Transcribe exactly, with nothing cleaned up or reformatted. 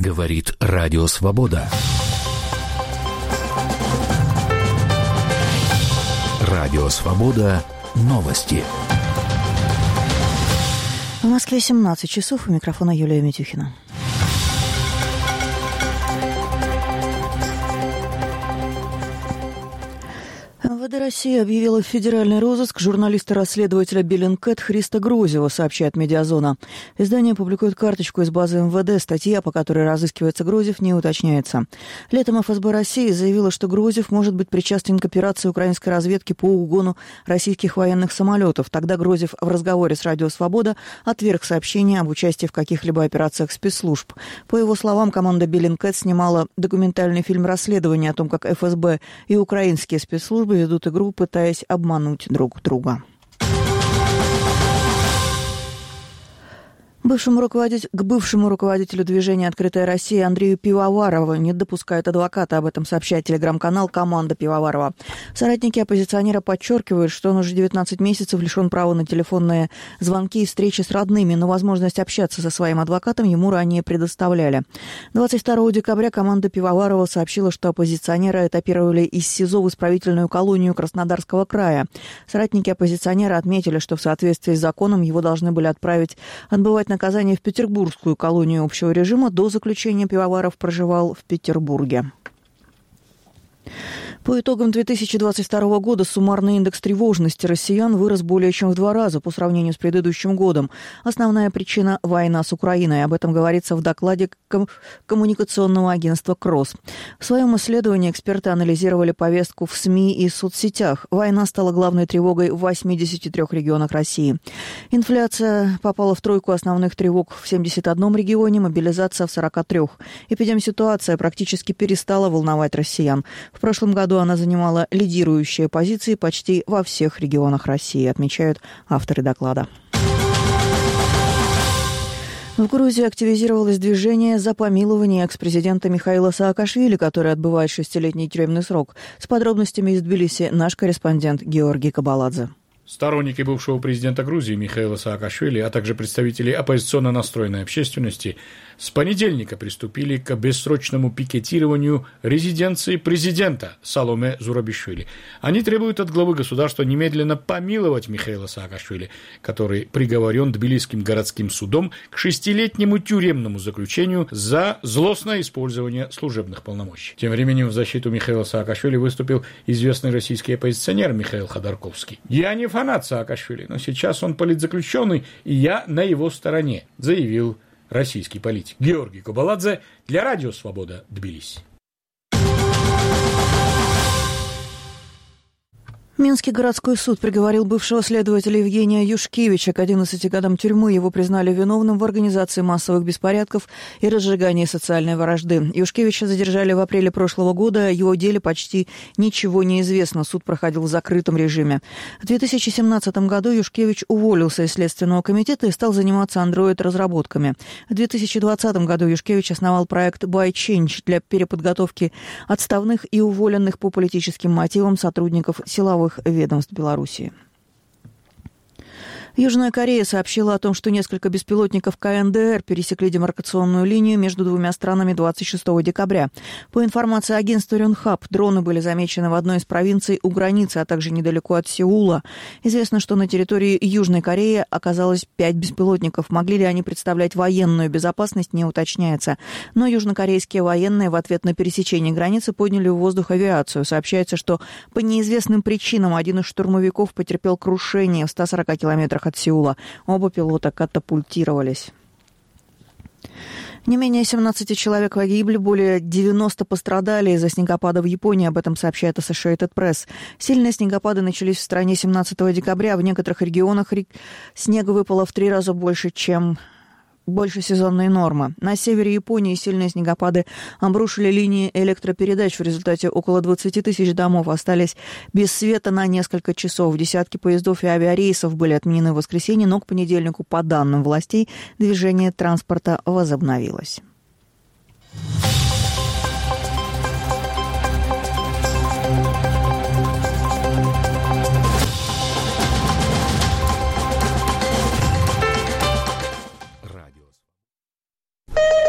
Говорит Радио Свобода. Радио Свобода. Новости. В Москве семнадцать часов. У микрофона Юлия Митюхина. МВД России объявила в федеральный розыск журналиста-расследователя Bellingcat Христа Грозева, сообщает «Медиазона». Издание публикует карточку из базы МВД. Статья, по которой разыскивается Грозев, не уточняется. Летом эф эс бэ России заявила, что Грозев может быть причастен к операции украинской разведки по угону российских военных самолетов. Тогда Грозев в разговоре с «Радио Свобода» отверг сообщение об участии в каких-либо операциях спецслужб. По его словам, команда Bellingcat снимала документальный фильм расследования о том, как эф эс бэ и украинские спецслужбы ведут игру, пытаясь обмануть друг друга. Бывшему руководитель, к бывшему руководителю движения «Открытая Россия» Андрею Пивоварову не допускают адвоката. Об этом сообщает телеграм-канал «Команда Пивоварова». Соратники оппозиционера подчеркивают, что он уже девятнадцать месяцев лишен права на телефонные звонки и встречи с родными, но возможность общаться со своим адвокатом ему ранее предоставляли. двадцать второго декабря команда Пивоварова сообщила, что оппозиционера этапировали из СИЗО в исправительную колонию Краснодарского края. Соратники оппозиционера отметили, что в соответствии с законом его должны были отправить отбывать наказание в петербургскую колонию общего режима. До заключения Пивоваров проживал в Петербурге. По итогам две тысячи двадцать второго года суммарный индекс тревожности россиян вырос более чем в два раза по сравнению с предыдущим годом. Основная причина – война с Украиной. Об этом говорится в докладе ком- коммуникационного агентства «Кросс». В своем исследовании эксперты анализировали повестку в СМИ и соцсетях. Война стала главной тревогой в восьмидесяти трёх регионах России. Инфляция попала в тройку основных тревог в семьдесят одном регионе, мобилизация в сорока трёх. Эпидемситуация практически перестала волновать россиян. В прошлом году она занимала лидирующие позиции почти во всех регионах России, отмечают авторы доклада. В Грузии активизировалось движение за помилование экс-президента Михаила Саакашвили, который отбывает шестилетний тюремный срок. С подробностями из Тбилиси наш корреспондент Георгий Кабаладзе. Сторонники бывшего президента Грузии Михаила Саакашвили, а также представители оппозиционно настроенной общественности с понедельника приступили к бессрочному пикетированию резиденции президента Саломе Зурабишвили. Они требуют от главы государства немедленно помиловать Михаила Саакашвили, который приговорен Тбилисским городским судом к шестилетнему тюремному заключению за злостное использование служебных полномочий. Тем временем в защиту Михаила Саакашвили выступил известный российский оппозиционер Михаил Ходорковский. «Я не фанат Саакашвили, но сейчас он политзаключенный, и я на его стороне», заявил российский политик. Георгий Кабаладзе для Радио Свобода, Тбилиси. Минский городской суд приговорил бывшего следователя Евгения Юшкевича к одиннадцати годам тюрьмы. Его признали виновным в организации массовых беспорядков и разжигании социальной вражды. Юшкевича задержали в апреле прошлого года. О его деле почти ничего не известно. Суд проходил в закрытом режиме. В две тысячи семнадцатом году Юшкевич уволился из Следственного комитета и стал заниматься андроид-разработками. В две тысячи двадцатом году Юшкевич основал проект ByChange для переподготовки отставных и уволенных по политическим мотивам сотрудников силовых ведомств Белоруссии. Южная Корея сообщила о том, что несколько беспилотников ка эн дэ эр пересекли демаркационную линию между двумя странами двадцать шестого декабря. По информации агентства Рёнхап, дроны были замечены в одной из провинций у границы, а также недалеко от Сеула. Известно, что на территории Южной Кореи оказалось пять беспилотников. Могли ли они представлять военную безопасность, не уточняется. Но южнокорейские военные в ответ на пересечение границы подняли в воздух авиацию. Сообщается, что по неизвестным причинам один из штурмовиков потерпел крушение в ста сорока километрах от Сеула. Оба пилота катапультировались. Не менее семнадцати человек погибли, более девяноста пострадали из-за снегопада в Японии. Об этом сообщает Associated Press. Сильные снегопады начались в стране семнадцатого декабря. В некоторых регионах снега выпало в три раза больше, чем больше сезонной нормы. На севере Японии сильные снегопады обрушили линии электропередач. В результате около двадцати тысяч домов остались без света на несколько часов. Десятки поездов и авиарейсов были отменены в воскресенье, но к понедельнику, по данным властей, движение транспорта возобновилось.